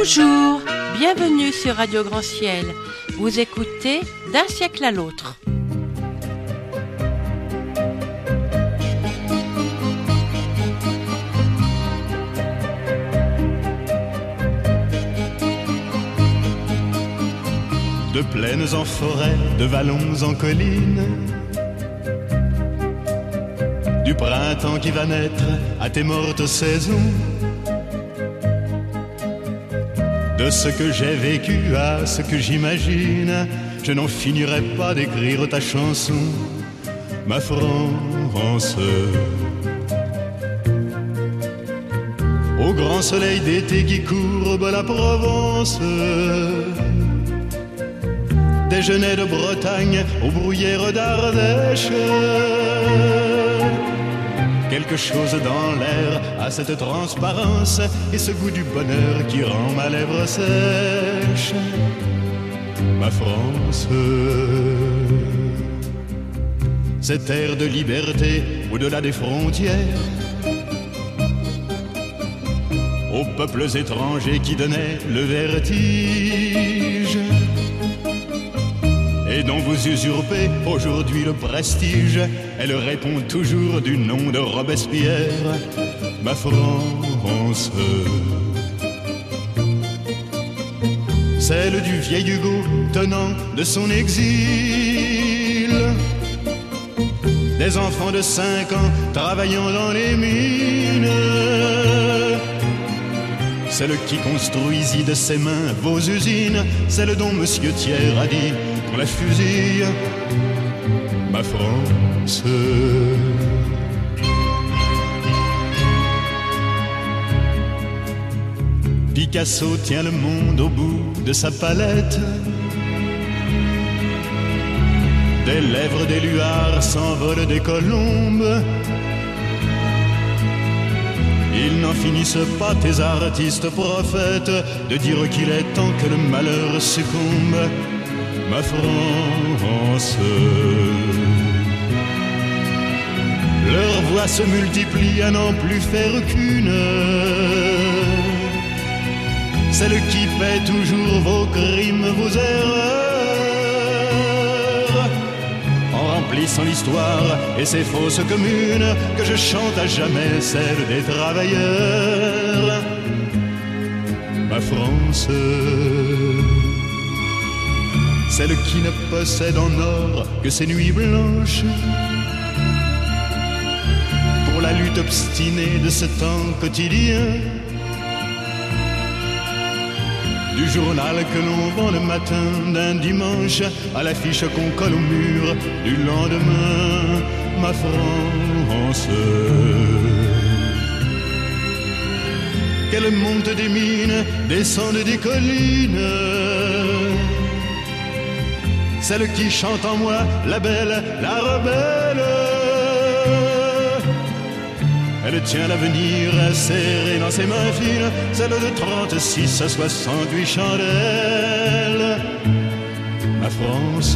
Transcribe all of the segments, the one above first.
Bonjour, bienvenue sur Radio Grand Ciel. Vous écoutez D'un siècle à l'autre. De plaines en forêt, de vallons en collines, du printemps qui va naître à tes mortes saisons, de ce que j'ai vécu à ce que j'imagine, je n'en finirai pas d'écrire ta chanson, ma France. Au grand soleil d'été qui courbe la Provence, des genêts de Bretagne aux bruyères d'Ardèche, quelque chose dans l'air a cette transparence et ce goût du bonheur qui rend ma lèvre sèche, ma France. Cette air de liberté au-delà des frontières, aux peuples étrangers qui donnaient le vertige, et dont vous usurpez aujourd'hui le prestige, elle répond toujours du nom de Robespierre, ma France. Celle du vieil Hugo tenant de son exil, des enfants de 5 ans travaillant dans les mines, celle qui construisit de ses mains vos usines, celle dont Monsieur Thiers a dit qu'on la fusille, ma France. Picasso tient le monde au bout de sa palette, des lèvres des luards s'envolent des colombes. Ils n'en finissent pas, tes artistes prophètes, de dire qu'il est temps que le malheur succombe, ma France. Leurs voix se multiplient à n'en plus faire qu'une, celle qui paie toujours vos crimes, vos erreurs, en remplissant l'histoire et ses fausses communes, que je chante à jamais celle des travailleurs, ma France. Celle qui ne possède en or que ses nuits blanches, pour la lutte obstinée de ce temps quotidien, du journal que l'on vend le matin d'un dimanche à l'affiche qu'on colle au mur du lendemain, ma France. Qu'elle monte des mines, descende des collines, celle qui chante en moi, la belle, la rebelle. Elle tient l'avenir serré dans ses mains fines, celle de 36 à 68 chandelles, ma France.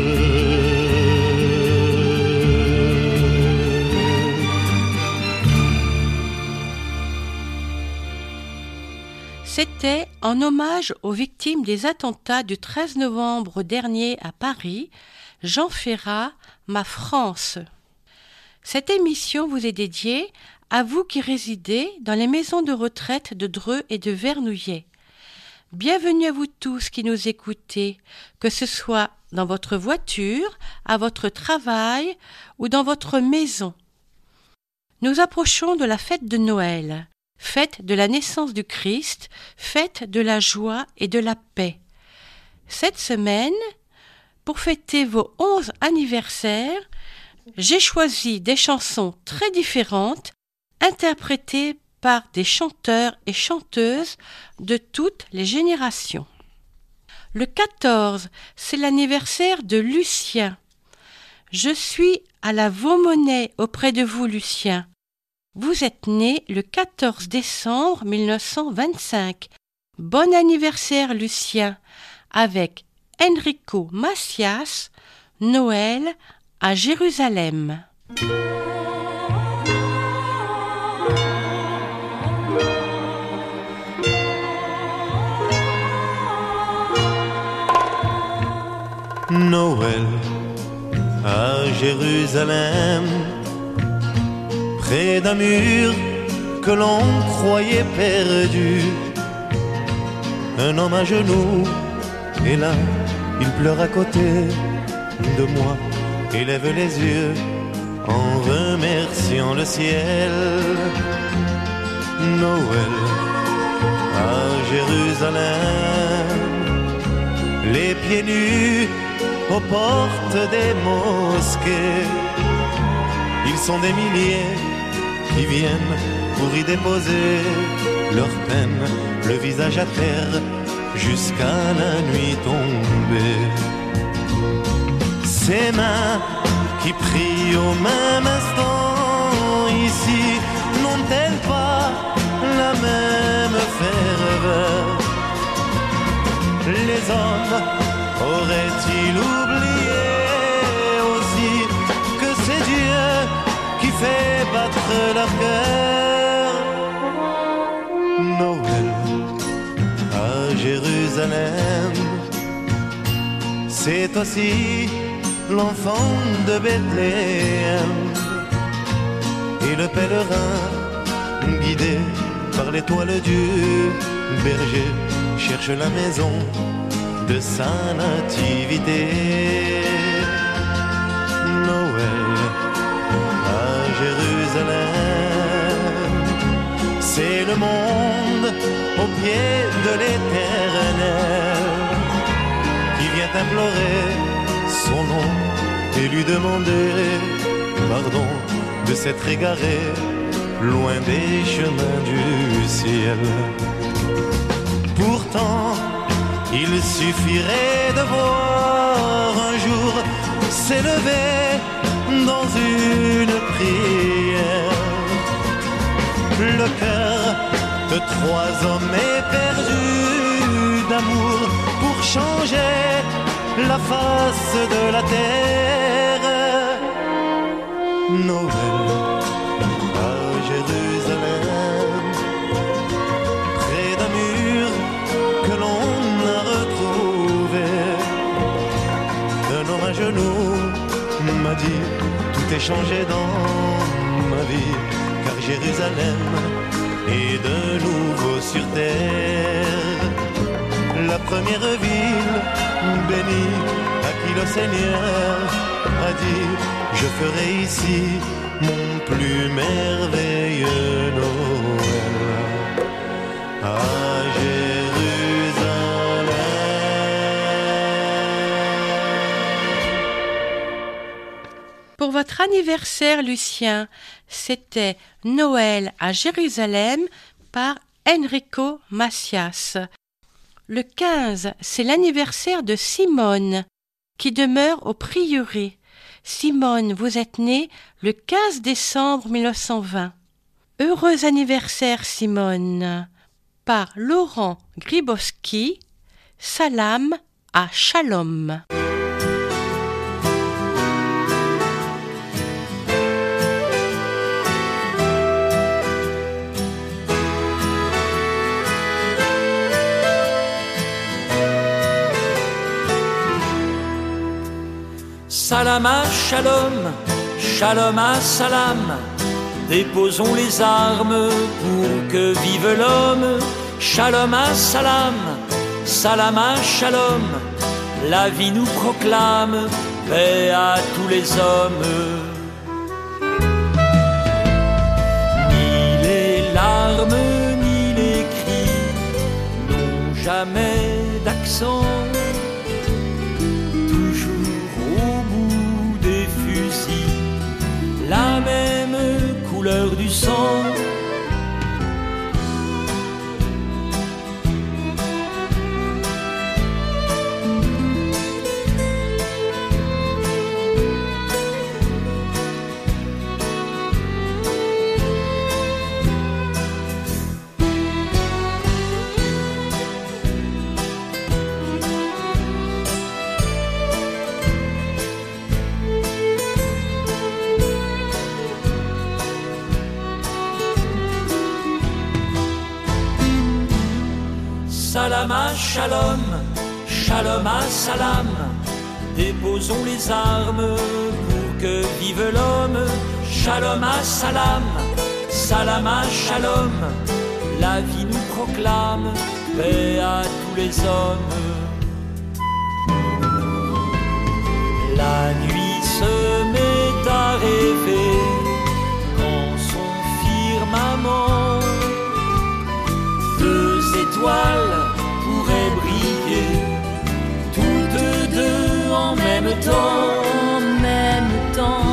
C'était en hommage aux victimes des attentats du 13 novembre dernier à Paris, Jean Ferrat, ma France. Cette émission vous est dédiée à vous qui résidez dans les maisons de retraite de Dreux et de Vernouillet. Bienvenue à vous tous qui nous écoutez, que ce soit dans votre voiture, à votre travail ou dans votre maison. Nous approchons de la fête de Noël, fête de la naissance du Christ, fête de la joie et de la paix. Cette semaine, pour fêter vos 11 anniversaires, j'ai choisi des chansons très différentes, interprétées par des chanteurs et chanteuses de toutes les générations. Le 14, c'est l'anniversaire de Lucien. Je suis à la Vaumonnaie auprès de vous, Lucien. Vous êtes né le 14 décembre 1925. Bon anniversaire, Lucien, avec Enrico Macias, Noël à Jérusalem. Noël à Jérusalem, près d'un mur que l'on croyait perdu. Un homme à genoux est là, il pleure à côté de moi et lève les yeux en remerciant le ciel. Noël à Jérusalem, les pieds nus aux portes des mosquées. Ils sont des milliers qui viennent pour y déposer leur peine, le visage à terre jusqu'à la nuit tombée. Ces mains qui prient au même instant ici, n'ont-elles pas la même ferveur? Les hommes auraient-ils oublié aussi que c'est Dieu qui fait battre leur cœur? Noël à Jérusalem, c'est aussi l'enfant de Bethléem et le pèlerin guidé par l'étoile du berger cherche la maison de sa nativité. Noël à Jérusalem, c'est le monde au pied de l'Éternel qui vient implorer son nom et lui demander pardon de s'être égaré loin des chemins du ciel. Pourtant, il suffirait de voir un jour s'élever dans une prière le cœur de trois hommes éperdus d'amour pour changer la face de la terre. Noël à Jérusalem, près d'un mur que l'on a retrouvé. Un homme à genoux m'a dit tout est changé dans ma vie, car Jérusalem est de nouveau sur terre. La première ville bénie à qui le Seigneur a dit je ferai ici mon plus merveilleux Noël à Jérusalem. Pour votre anniversaire, Lucien, c'était Noël à Jérusalem par Enrico Macias. Le 15, c'est l'anniversaire de Simone, qui demeure au prieuré. Simone, vous êtes née le 15 décembre 1920. Heureux anniversaire, Simone, par Laurent Gribowski, Salam à Shalom. Salam à Shalom, Shalom à Salam, déposons les armes pour que vive l'homme. Shalom à Salam, Salam à Shalom, la vie nous proclame, paix à tous les hommes. Ni les larmes, ni les cris n'ont jamais d'accent. La même couleur du sang. Salam à Shalom, Shalom à Salam, déposons les armes pour que vive l'homme. Shalom à salam, salam à shalom, la vie nous proclame, paix à tous les hommes. La nuit se met à rêver quand son firmament deux étoiles pourraient briller, toutes deux en même temps. En même temps.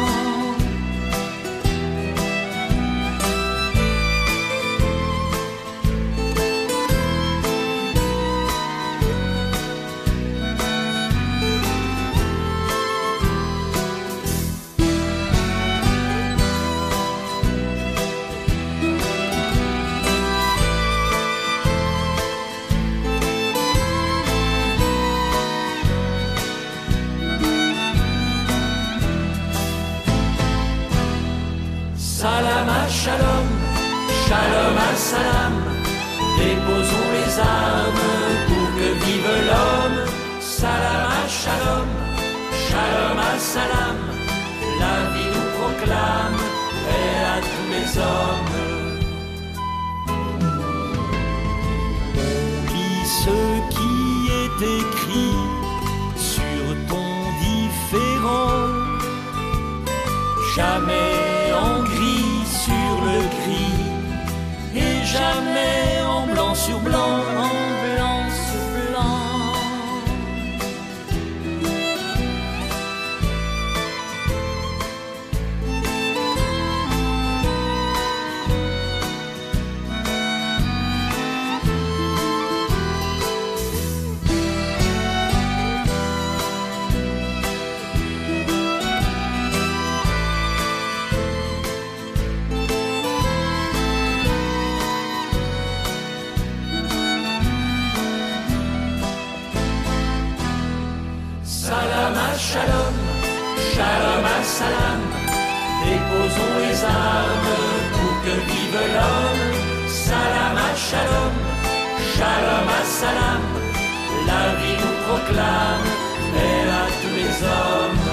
Salam à shalom, shalom à salam, déposons les armes pour que vive l'homme. Salam à shalom, shalom à salam, la vie nous proclame, paix à tous les hommes. On lit ce qui est écrit sur ton différent, jamais en gris sur le gris, et jamais en blanc sur blanc, En blanc sur blanc. Salam à shalom, shalom à salam, déposons les armes pour que vive l'homme. Salam à shalom, shalom à salam, la vie nous proclame, paix à tous les hommes.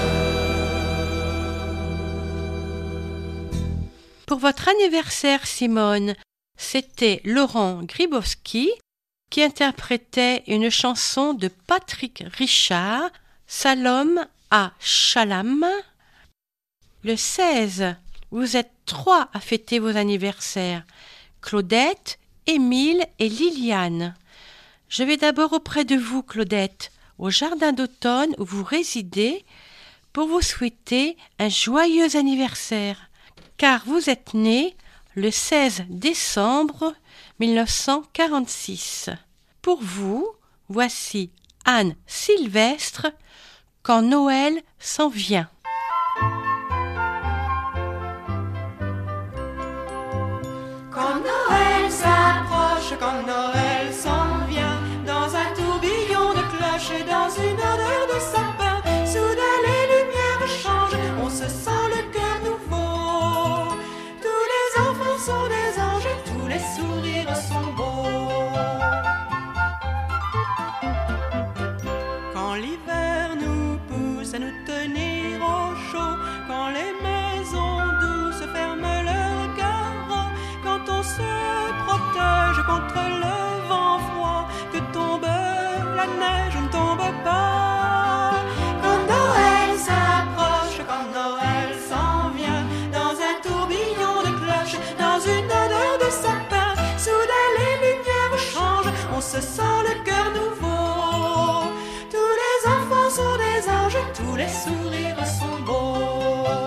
Pour votre anniversaire, Simone, c'était Laurent Gribowski qui interprétait une chanson de Patrick Richard, Salom à Shalam. Le 16, vous êtes 3 à fêter vos anniversaires, Claudette, Émile et Liliane. Je vais d'abord auprès de vous, Claudette, au jardin d'automne où vous résidez, pour vous souhaiter un joyeux anniversaire, car vous êtes née le 16 décembre 1946. Pour vous, voici Anne Sylvestre, Quand Noël s'en vient. Quand Noël s'approche, quand Noël s'en vient, dans un tourbillon de cloches et dans une odeur de sapin, soudain les lumières changent, on se sent le cœur nouveau. Tous les enfants sont des anges, tous les sourires sont beaux. Quand l'hiver nous pousse à nous tenir au chaud, quand les maisons douces ferment leurs carreaux, quand on se protège contre le vent froid, que tombe la neige ou ne tombe pas. Quand Noël s'approche, quand Noël s'en vient, dans un tourbillon de cloches, dans une odeur de sapin, soudain les lumières changent, on se sent le cœur nouveau. Tous les enfants sont des anges, tous les sourires sont beaux.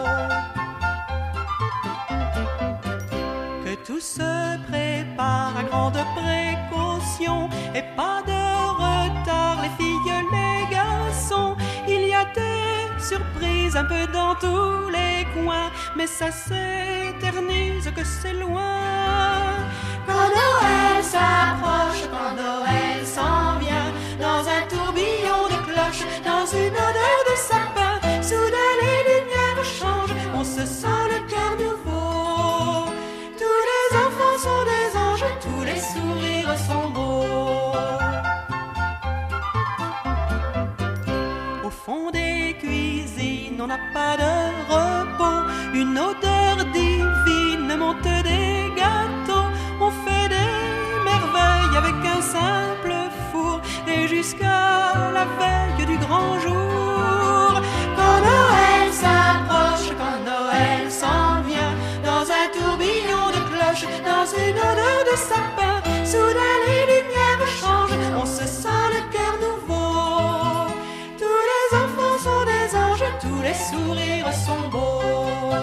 Que tout se prépare à grande précaution, et pas de retard, les filles, les garçons. Il y a des surprises un peu dans tous les coins, mais ça s'éternise que c'est loin. Quand Noël s'approche, quand Noël s'en vient, dans un tourbillon de cloches, dans une odeur de sapin, soudain les lumières changent, on se sent le cœur nouveau. Tous les enfants sont des anges, tous les sourires sont beaux. Au fond on n'a pas de repos. Une odeur divine monte des gâteaux. On fait des merveilles avec un simple four. Et jusqu'à la veille du grand jour, quand Noël s'approche, quand Noël s'en vient, dans un tourbillon de cloches, dans une odeur de sapin, soudain les lumières changent, on se sent le cœur nouveau. Tous les enfants sont des anges, tous les sourires sont beaux.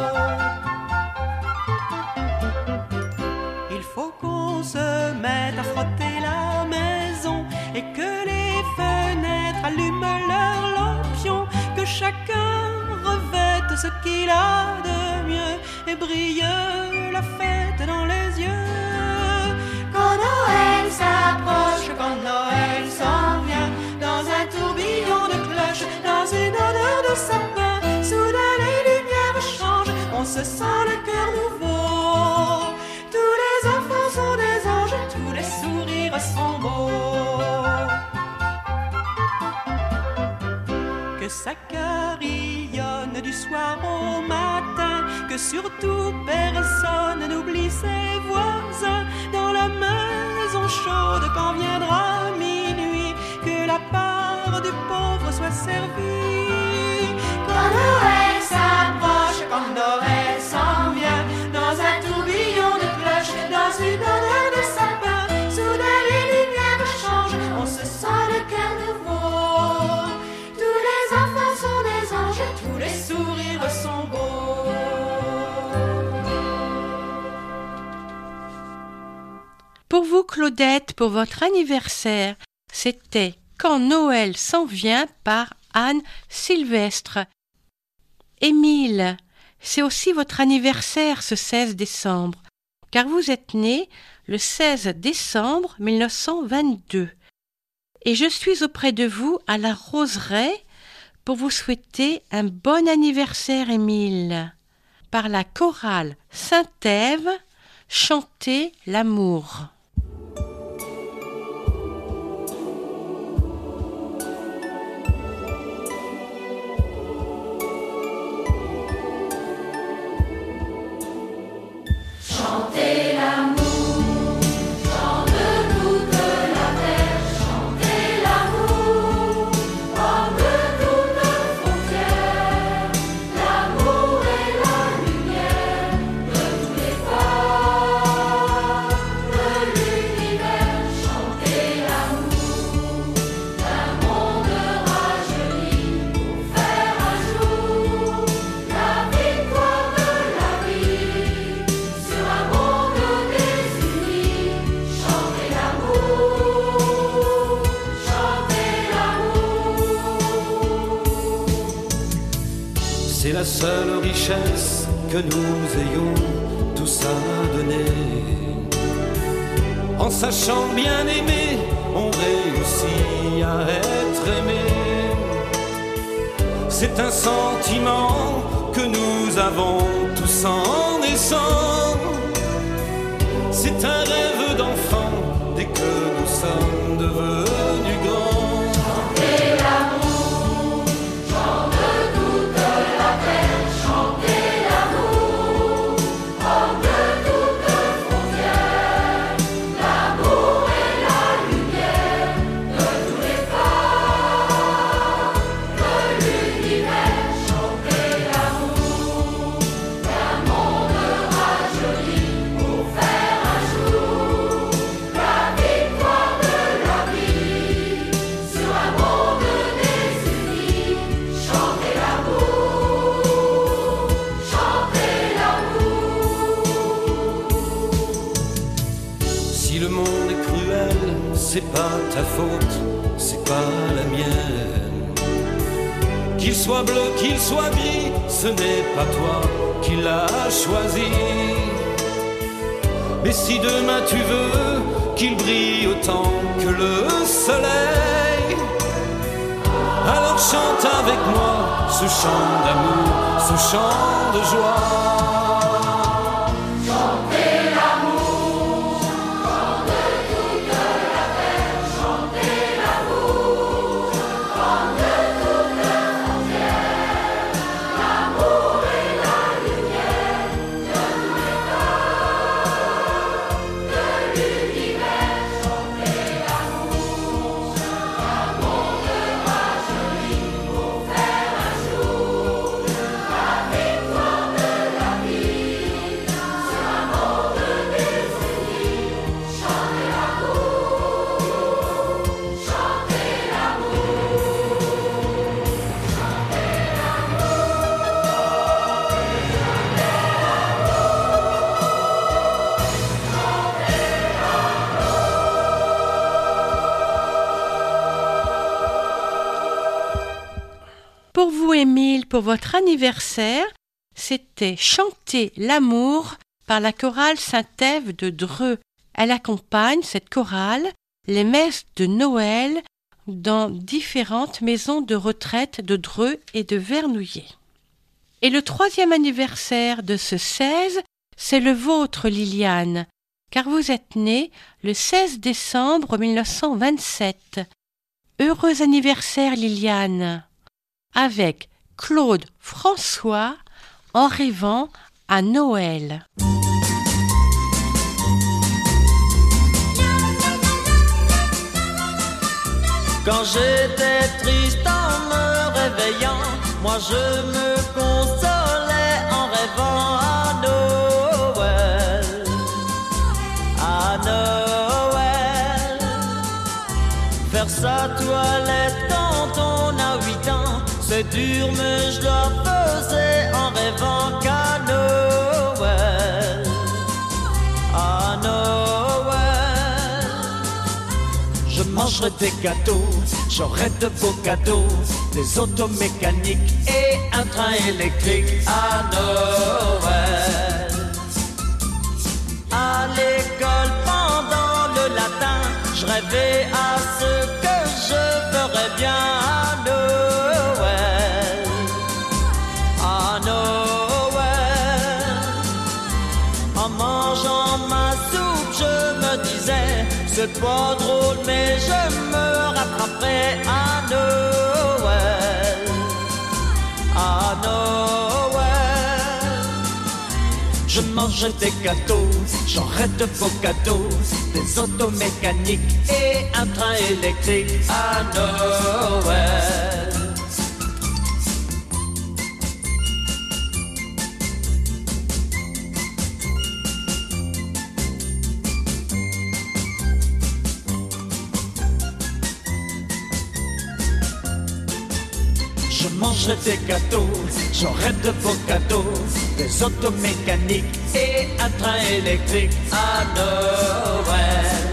Il faut qu'on se mette à frotter la maison et que les fenêtres allument leurs lampions, que chacun revête ce qu'il a de mieux et brille la fête dans les yeux. Quand Noël s'approche, quand Noël s'en vient, dans un tourbillon de cloches, dans une odeur de sapin, soudain les lumières changent, on se sent le cœur nouveau. Tous les enfants sont des anges, tous les sourires sont beaux. Que ça carillonne du soir au matin, que surtout personne n'oublie ses voisins. Dans la maison chaude quand viendra minuit, que la part du pauvre soit servie. Quand Noël s'approche, quand Noël s'en vient, dans un tourbillon de cloches, dans une odeur de sapin, soudain les lumières changent, on se sent le cœur nouveau. Tous les enfants sont des anges, tous les sourires sont beaux. Pour vous, Claudette, pour votre anniversaire, c'était Quand Noël s'en vient par Anne Sylvestre. Émile, c'est aussi votre anniversaire ce 16 décembre, car vous êtes né le 16 décembre 1922. Et je suis auprès de vous à la Roseraie pour vous souhaiter un bon anniversaire, Émile. Par la chorale Saint-Ève, chantez l'amour. Chantez l'amour, chant de toute la terre, chantez l'amour, comme de toute frontière. L'amour est la lumière de tous les phares de l'univers. Chantez l'amour, d'un monde rajeuni pour faire un jour la victoire de la vie. Sur un monde désuni, chantez l'amour, chantez l'amour. C'est la seule richesse que nous ayons tous à donner. En sachant bien aimer, on réussit à être aimé. C'est un sentiment que nous avons tous en naissant. C'est un rêve d'enfant dès que nous sommes devenus grands. Chantez l'amour, chant de toute la terre, chantez l'amour, comme de toute frontière. L'amour est la lumière de tous les phares de l'univers. Chantez l'amour, d'un monde rajoli pour faire un jour la victoire de la vie. Sur un monde désuni, chantez l'amour, chantez l'amour. Si le monde est cruel, c'est pas ta faute, c'est pas la mienne. Qu'il soit bleu, qu'il soit gris, ce n'est pas toi qui l'as choisi. Mais si demain tu veux qu'il brille autant que le soleil, alors chante avec moi ce chant d'amour, ce chant de joie. Chantez l'amour, chant de toute la terre, chantez l'amour, comme de toute frontière. Émile, pour votre anniversaire, c'était Chanter l'amour par la chorale Saint-Ève de Dreux. Elle accompagne, cette chorale, les messes de Noël dans différentes maisons de retraite de Dreux et de Vernouillet. Et le 3e anniversaire de ce 16, c'est le vôtre, Liliane, car vous êtes née le 16 décembre 1927. Heureux anniversaire, Liliane, avec Claude François, En rêvant à Noël. Quand j'étais triste en me réveillant, moi je me consolais en rêvant à Noël. À Noël, faire sa toilette quand on a 8 ans, c'est dur mais je la faisais en rêvant qu'à Noël. À Noël, je mangerai des gâteaux, j'aurai de beaux cadeaux, des autos mécaniques et un train électrique à Noël. À l'école pendant le latin, je rêvais à ce que je ferais bien à Noël. À Noël, en mangeant ma soupe, je me disais, c'est pas drôle mais je me rattraperai à Noël. À Noël, je mangeais des gâteaux, j'aurais de beaux cadeaux, des autos mécaniques et un train électrique à Noël. Je mangerai des gâteaux, j'aurai de beaux cadeaux, des autos mécaniques et un train électrique à Noël.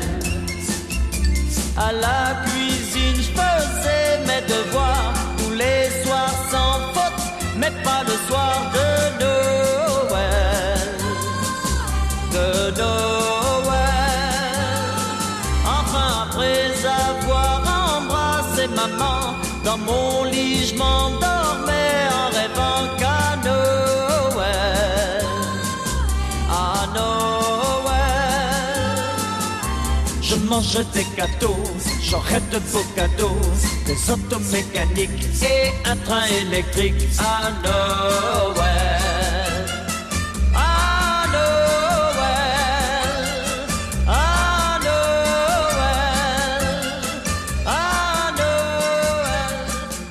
À la cuisine, je faisais mes devoirs tous les soirs sans faute, mais pas le soir de Noël. De Noël. Enfin, après avoir embrassé maman, dans mon lit, je m'endormais en rêvant qu'à Noël. À Noël, je mangeais des gâteaux, j'aurais de beaux cadeaux, des autos mécaniques et un train électrique à Noël. À Noël, à Noël, à Noël,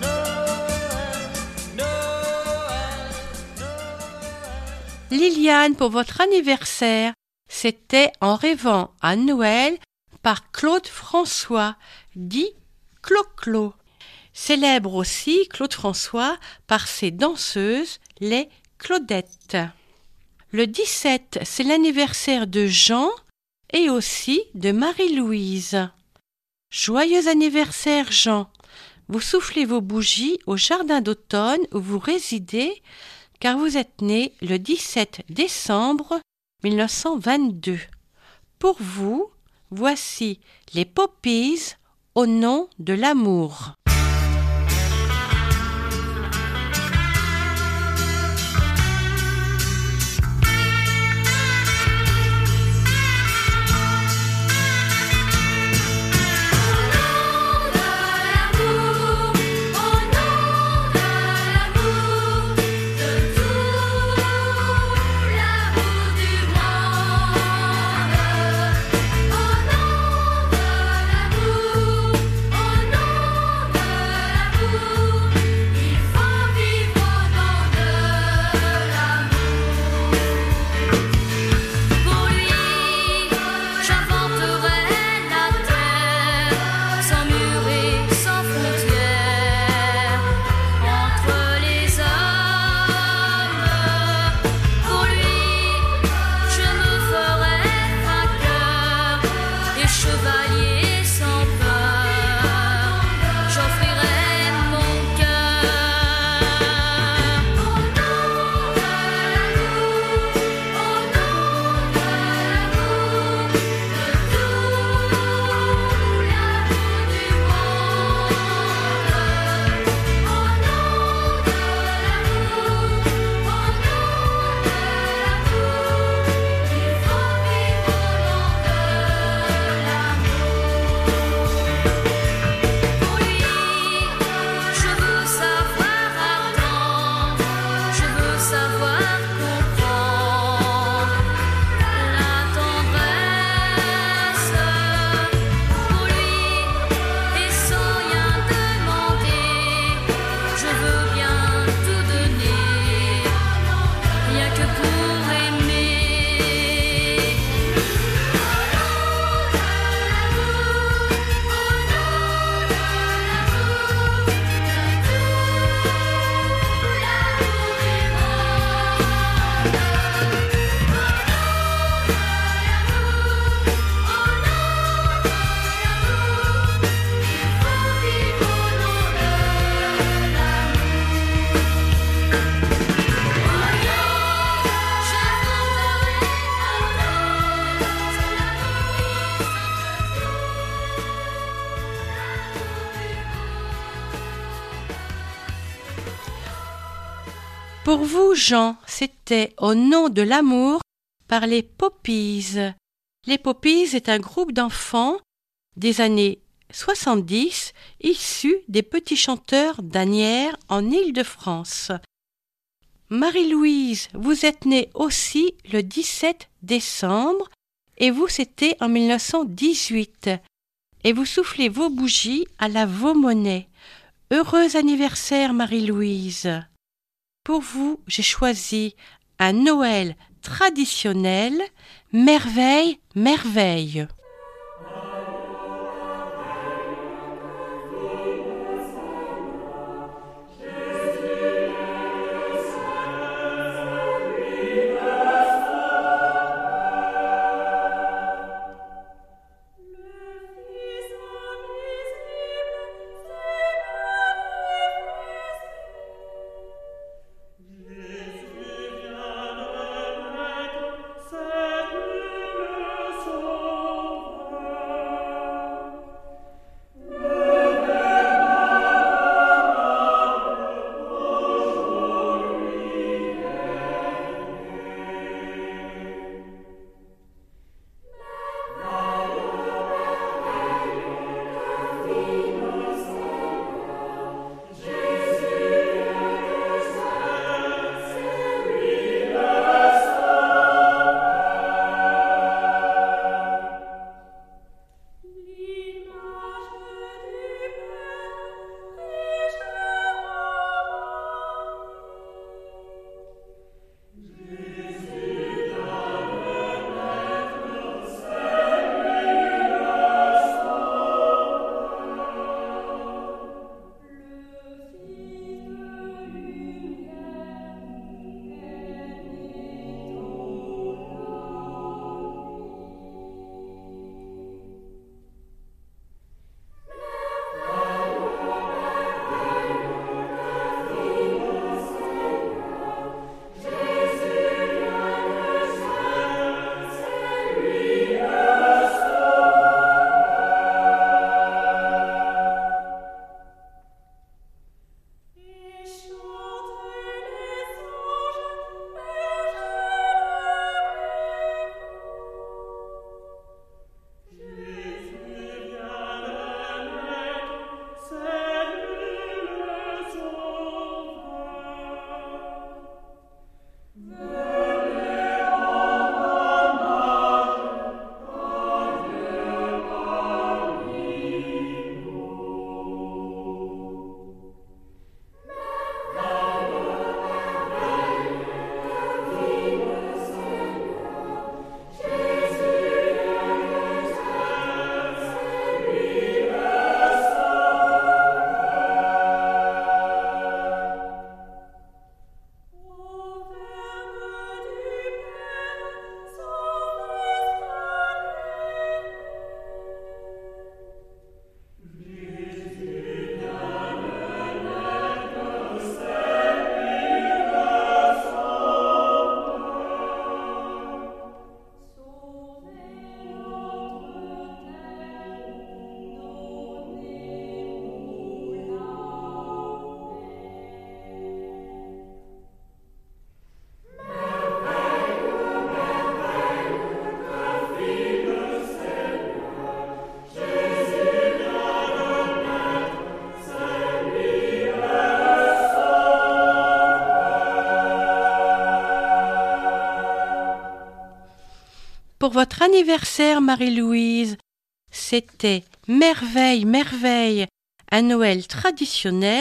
Noël, Noël. Liliane, pour votre anniversaire, c'était En rêvant à Noël par Claude François, dit Clo-Clo. Célèbre aussi Claude François par ses danseuses, les Claudettes. Le 17, c'est l'anniversaire de Jean et aussi de Marie-Louise. Joyeux anniversaire Jean! Vous soufflez vos bougies au jardin d'automne où vous résidez, car vous êtes né le 17 décembre 1922. Pour vous, voici les Poppies au nom de l'amour. Au nom Pour vous, Jean, c'était Au nom de l'amour par les Poppies. Les Poppies est un groupe d'enfants des années 70 issus des petits chanteurs d'Asnières en Île-de-France. Marie-Louise, vous êtes née aussi le 17 décembre et vous c'était en 1918 et vous soufflez vos bougies à la Vaumonnaie. Heureux anniversaire Marie-Louise. Pour vous, j'ai choisi un Noël traditionnel, Merveille, merveille. Pour votre anniversaire, Marie-Louise, c'était Merveille, merveille, un Noël traditionnel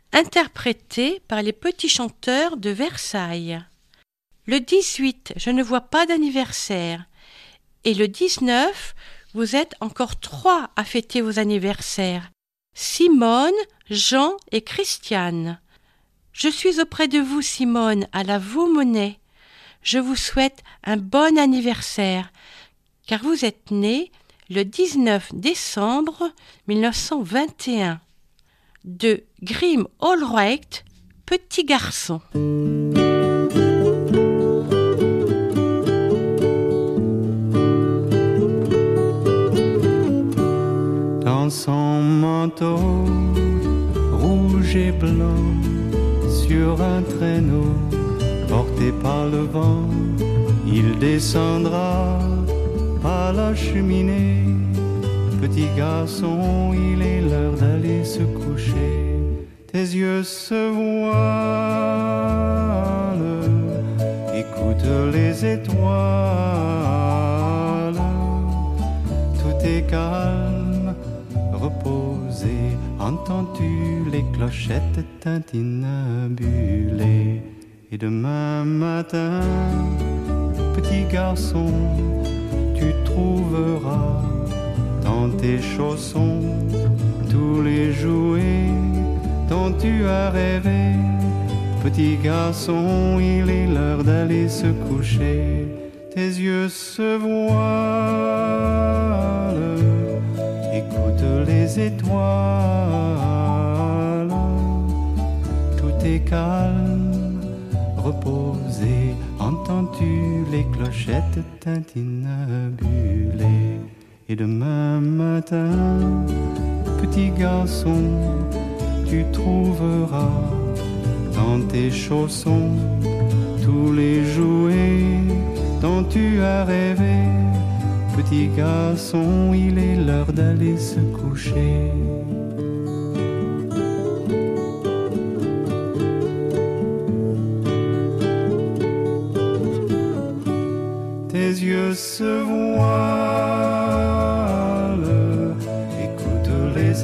interprété par les petits chanteurs de Versailles. Le 18, je ne vois pas d'anniversaire. Et le 19, vous êtes encore 3 à fêter vos anniversaires. Simone, Jean et Christiane. Je suis auprès de vous, Simone, à la Vaumonnaie. Je vous souhaite un bon anniversaire, car vous êtes née le 19 décembre 1921. De Grimm Allwright, petit garçon. Dans son manteau rouge et blanc, sur un traîneau, porté par le vent, il descendra à la cheminée. Petit garçon, il est l'heure d'aller se coucher. Tes yeux se voilent, écoute les étoiles. Tout est calme, reposé. Entends-tu les clochettes tintinabulées? Et demain matin, petit garçon, tu trouveras dans tes chaussons tous les jouets dont tu as rêvé. Petit garçon, il est l'heure d'aller se coucher. Tes yeux se voilent, écoute les étoiles. Tout est calme, reposé. Entends-tu les clochettes tintinabulées? Et demain matin, petit garçon, tu trouveras dans tes chaussons tous les jouets dont tu as rêvé. Petit garçon, il est l'heure d'aller se coucher. Tes yeux se voilent, écoute les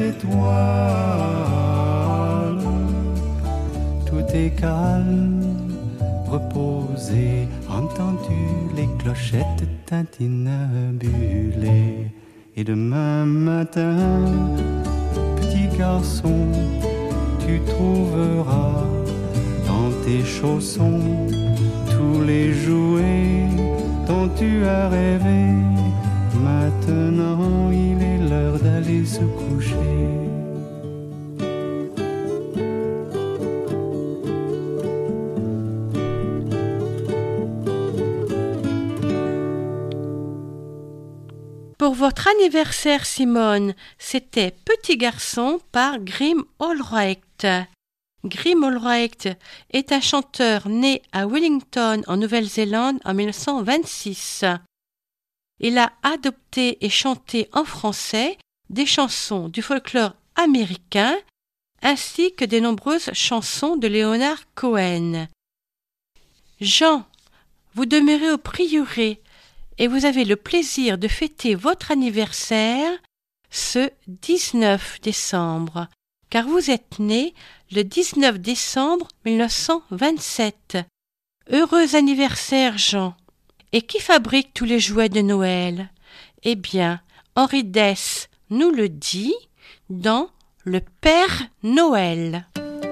étoiles. Tout est calme, reposé. Entends-tu les clochettes tintinabulées? Et demain matin, petit garçon, tu trouveras dans tes chaussons tous les jouets dont tu as rêvé. Maintenant, il est l'heure d'aller se coucher. Pour votre anniversaire, Simone, c'était Petit garçon par Grim Allwright. Grim Allwright est un chanteur né à Wellington, en Nouvelle-Zélande, en 1926. Il a adopté et chanté en français des chansons du folklore américain ainsi que de nombreuses chansons de Leonard Cohen. Jean, vous demeurez au prieuré et vous avez le plaisir de fêter votre anniversaire ce 19 décembre, car vous êtes né le 19 décembre 1927. Heureux anniversaire, Jean! Et qui fabrique tous les jouets de Noël? Eh bien, Henri Dess nous le dit dans Le Père Noël.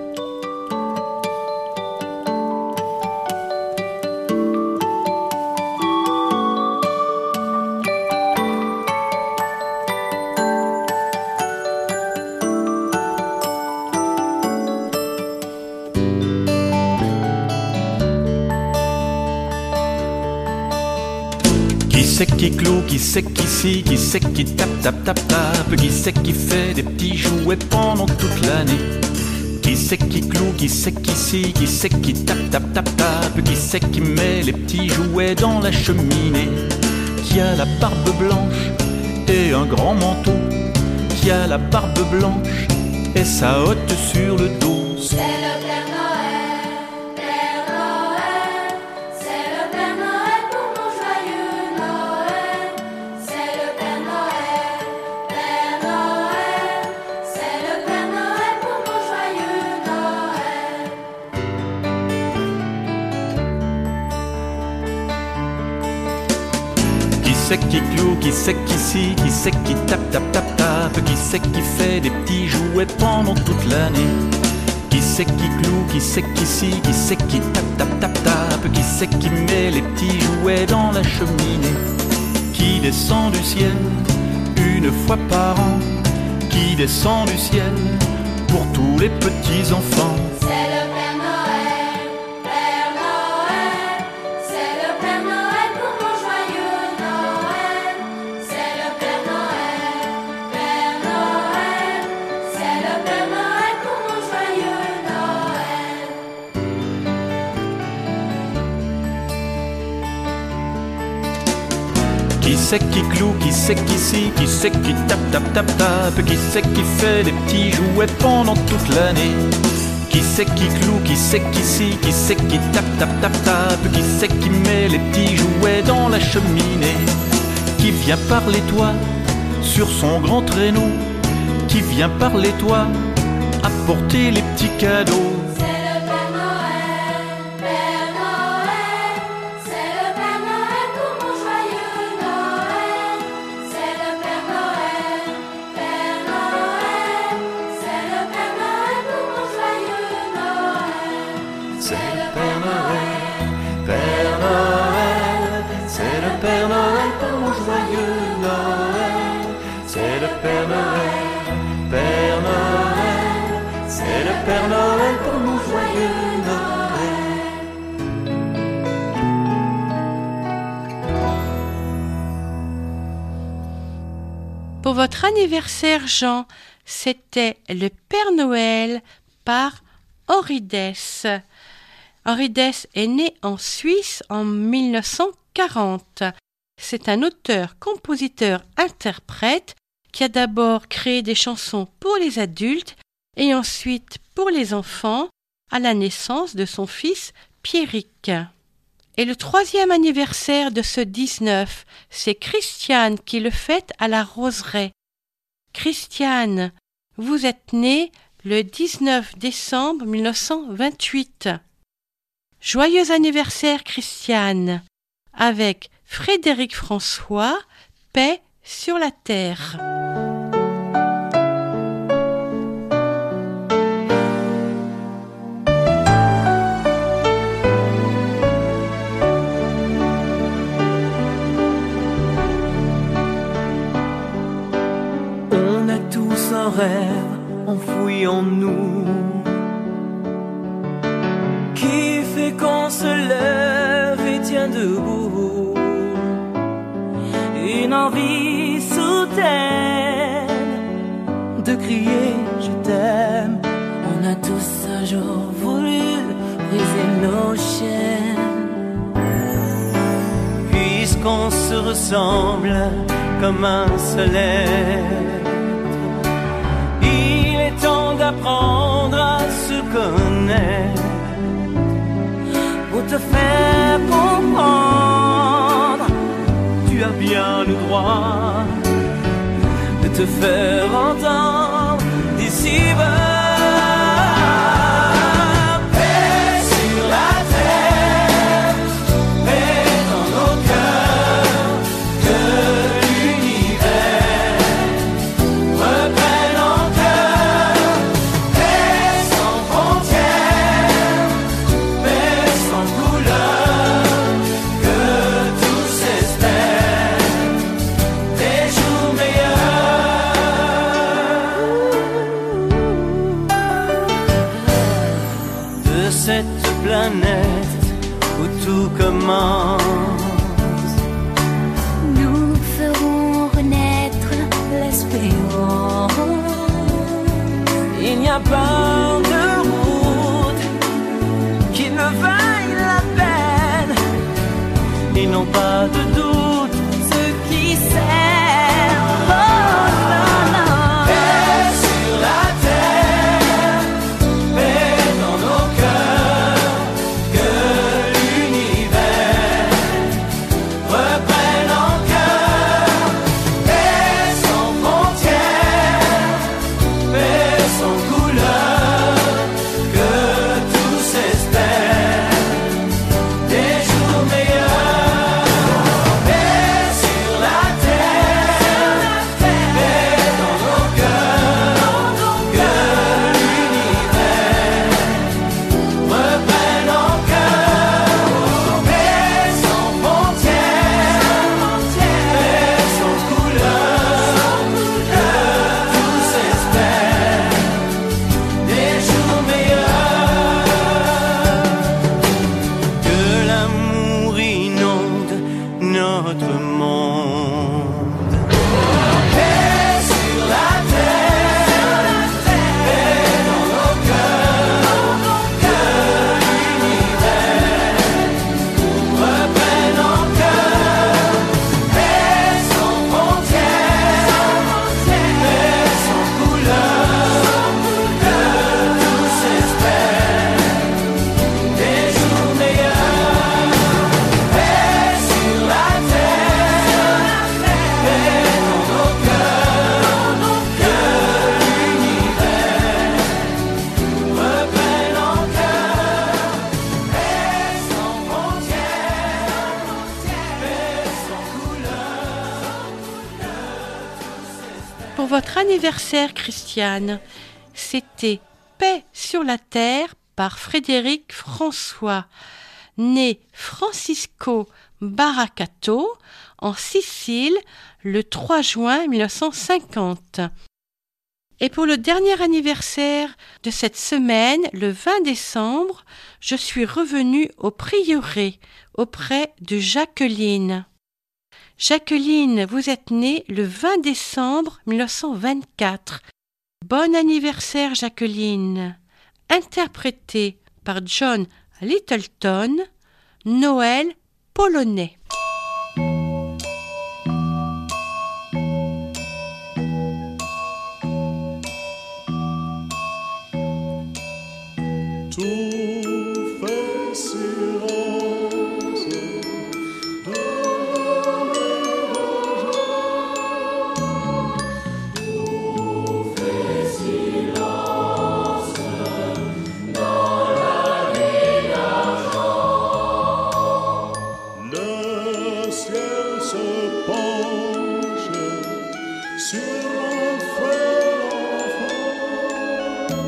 Qui c'est qui cloue, qui c'est qui scie, qui c'est qui tape, tape, tape, tape, qui c'est qui fait des petits jouets pendant toute l'année? Qui c'est qui cloue, qui c'est qui scie, qui c'est qui tape, tape, tape, tape, qui c'est qui met les petits jouets dans la cheminée? Qui a la barbe blanche et un grand manteau? Qui a la barbe blanche et sa hotte sur le dos? C'est le Père Noël, Père Noël, c'est le Père Noël pour mon joyeux Noël. C'est le Père Noël, Père Noël, c'est le Père Noël pour mon joyeux Noël. Qui c'est qui cloue, qui c'est qui scie, qui c'est qui tape, tape, tape, tape, qui c'est qui fait des petits jouets pendant toute l'année? Qui c'est qui cloue, qui c'est qui scie, qui c'est qui tape, tape, tape, tape, qui c'est qui met les petits jouets dans la cheminée? Qui descend du ciel une fois par an? Qui descend du ciel pour tous les petits enfants? C'est le Père Noël, Père Noël, c'est le Père Noël pour mon joyeux Noël. C'est le Père Noël, Père Noël, c'est le Père Noël pour mon joyeux Noël. c'est qui cloue, qui c'est qui scie, qui c'est qui tape, tape, tape, tape, qui c'est qui fait des petits jouets pendant toute l'année. Qui c'est qui cloue, qui c'est qui scie, qui c'est qui tape, tape, tape, tape, qui c'est qui met les petits jouets dans la cheminée. Qui vient parler toi sur son grand traîneau, qui vient parler toi apporter les petits cadeaux. Père Noël pour mon joyeux Noël. Pour votre anniversaire, Jean, c'était le Père Noël par Eurides. Eurides est né en Suisse en 1940. C'est un auteur, compositeur, interprète qui a d'abord créé des chansons pour les adultes et ensuite pour les enfants à la naissance de son fils Pierrick. Et le 3e anniversaire de ce 19, c'est Christiane qui le fête à la Roseraie. Christiane, vous êtes née le 19 décembre 1928. Joyeux anniversaire Christiane, avec Frédéric François, paix sur la terre. On a tous un rêve enfoui en nous qui fait qu'on se lève et tient debout. Une envie soudaine de crier je t'aime. On a tous un jour voulu briser nos chaînes. Puisqu'on se ressemble comme un seul être, il est temps d'apprendre à se connaître Pour te faire comprendre, tu as bien le droit de te faire entendre d'ici bas. Paix sur la terre, paix dans nos cœurs, que l'univers reprenne en cœur. Paix sans frontières, paix sans couleur, que tous espèrent des jours meilleurs. De cette planète où tout commence, Nous ferons renaître l'espérance. il n'y a pas de route qui ne vaille la peine. ils n'ont pas de doute. Ceux qui s'aiment, oh non, non. Paix sur la terre, paix dans nos cœurs, que l'univers Pour votre anniversaire, Christiane, c'était Paix sur la terre par Frédéric François, né Francisco Baracato en Sicile le 3 juin 1950. Et pour le dernier anniversaire de cette semaine, le 20 décembre, je suis revenue au prieuré auprès de Jacqueline. Jacqueline, vous êtes née le 20 décembre 1924. Bon anniversaire, Jacqueline. Interprété par John Littleton, Noël polonais. Tout fait silence dans les Tout fait silence dans la nuit d'argent. Le ciel se penche sur un frêle enfant.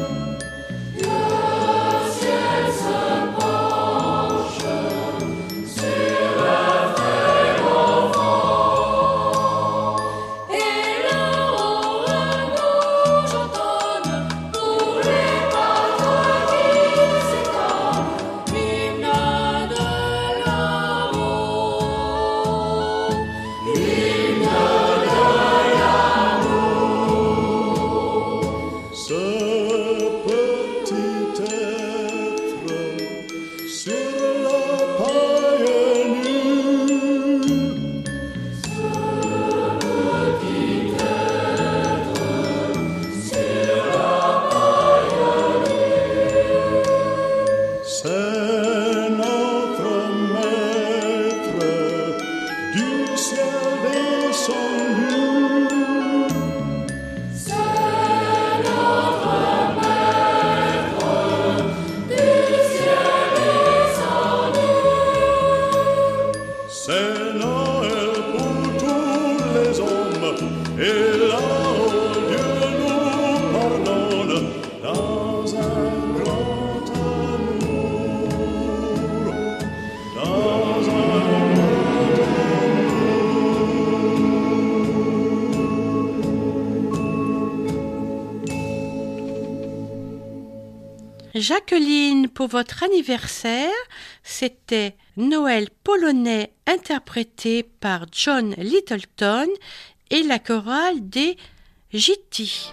Jacqueline, pour votre anniversaire, c'était Noël polonais interprété par John Littleton et la chorale des Giti.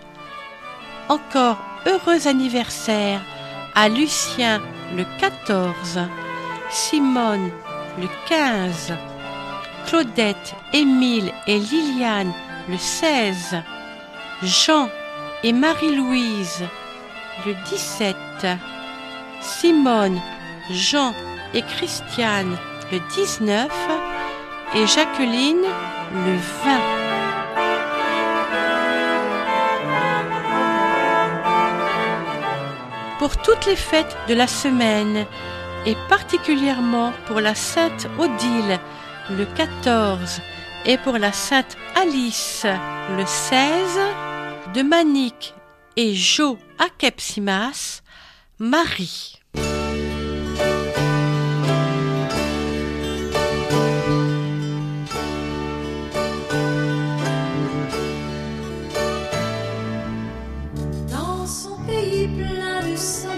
Encore heureux anniversaire à Lucien le 14, Simone le 15, Claudette, Émile et Liliane le 16, Jean et Marie-Louise le 17, Simone, Jean et Christiane le 19 et Jacqueline le 20. Pour toutes les fêtes de la semaine et particulièrement pour la Sainte Odile le 14 et pour la Sainte Alice le 16, de Manic et Jo à Kepsimas, Marie. Dans son pays plein de soleil,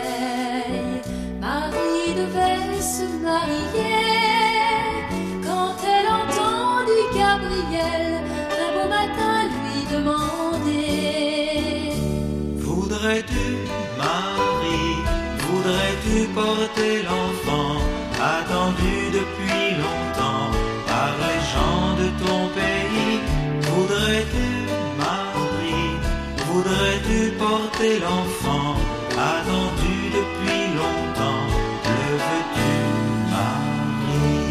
Marie devait se marier. Quand elle entendit Gabriel, un beau matin lui demander: Voudrais-tu, Marie, voudrais-tu porter l'enfant attendu depuis longtemps par les gens de ton pays? Voudrais-tu, Marie, voudrais-tu porter l'enfant attendu depuis longtemps? Le veux-tu, Marie?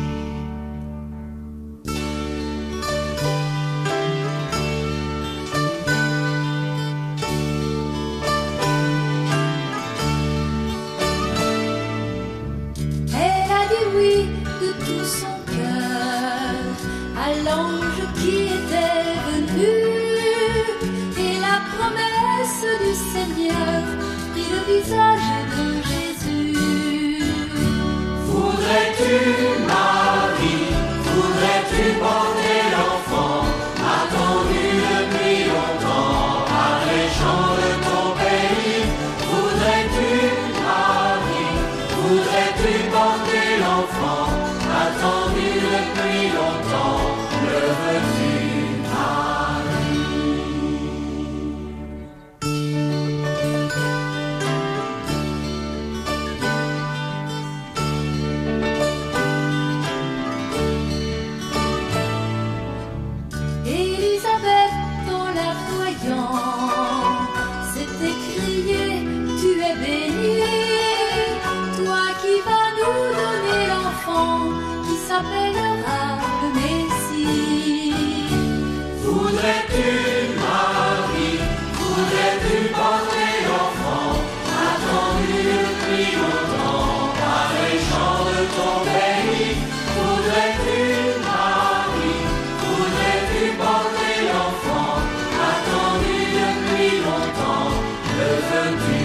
Elle a dit oui de tout son cœur à l'ange qui était venu. visage de Jésus. Voudrais-tu, Marie, voudrais-tu porter l'enfant attendu depuis longtemps par les gens de ton pays? Voudrais-tu, Marie, voudrais-tu porter l'enfant attendu depuis longtemps? Le veux-tu, Élisabeth, en la voyant, s'est écriée, tu es bénie, toi qui vas nous donner l'enfant qui s'appellera le Messie. Voudrais-tu, Marie, voudrais-tu porter l'enfant attendu depuis longtemps par les gens de ton pays? Voudrais-tu, Marie, voudrais-tu porter l'enfant attendu depuis longtemps? Le veux-tu,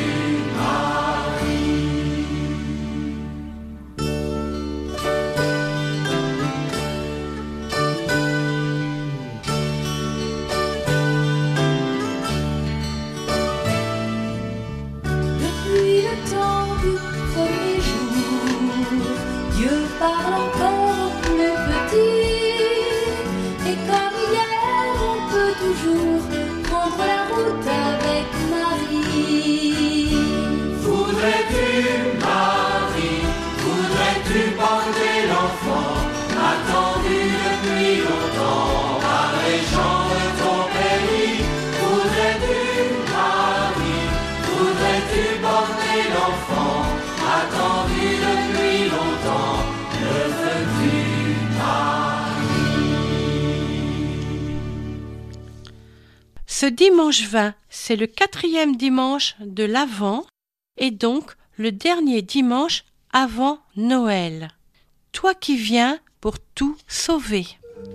Depuis le temps du premier jour, Dieu parle encore aux plus petits. Et comme hier, on peut toujours prendre la route avec Marie. Voudrais-tu, Marie, voudrais-tu porter l'enfant attendu depuis longtemps par les gens de ton pays? Voudrais-tu, Marie, voudrais-tu porter l'enfant attendu depuis longtemps? Le veux-tu, Ce dimanche 20, c'est le 4e dimanche de l'Avent et donc le dernier dimanche avant Noël. Toi qui viens pour tout sauver.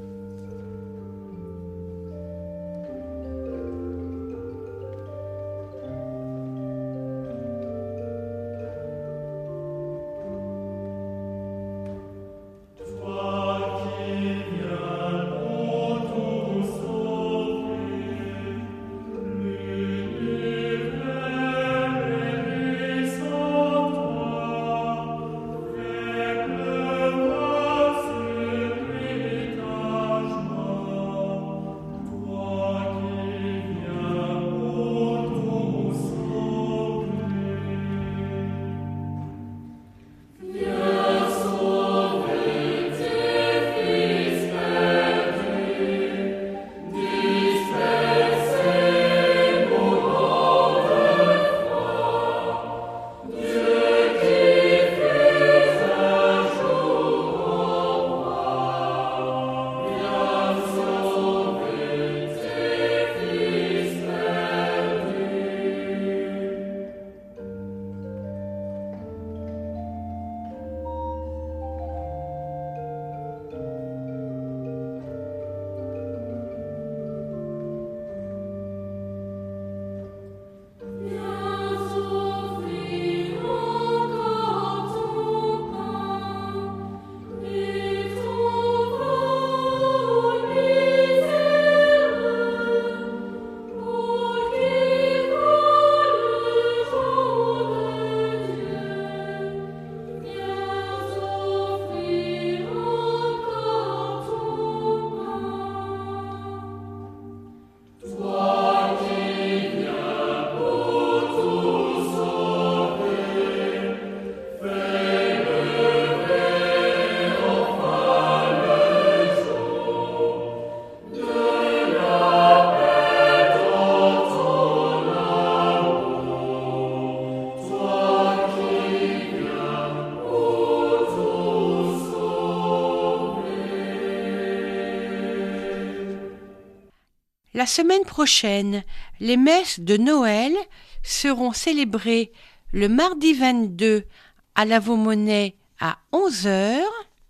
La semaine prochaine, les messes de Noël seront célébrées le mardi 22 à la Vaumonnaie à 11h,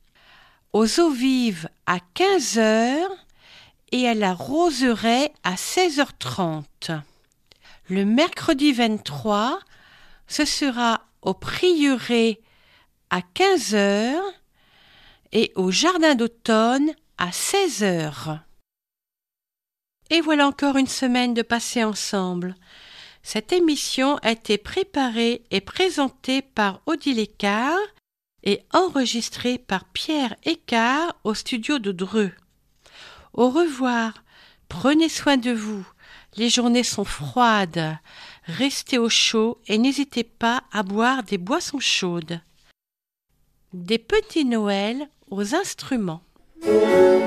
aux Eaux Vives à 15h et à la Roseraie à 16h30. Le mercredi 23, Ce sera au Prieuré à 15h et au Jardin d'automne à 16h. Et voilà encore une semaine de passée ensemble. Cette émission a été préparée et présentée par Odile Écart et enregistrée par Pierre Écart au studio de Dreux. Au revoir, prenez soin de vous, les journées sont froides, restez au chaud et n'hésitez pas à boire des boissons chaudes. Des petits Noëls aux instruments.